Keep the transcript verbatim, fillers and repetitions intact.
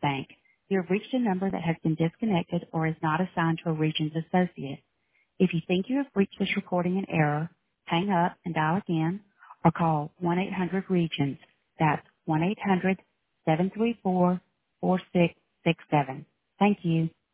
Bank. You have reached a number that has been disconnected or is not assigned to a Regions associate. If you think you have reached this recording in error, hang up and dial again or call one eight hundred regions. That's one eight hundred seven three four four six six seven. Thank you.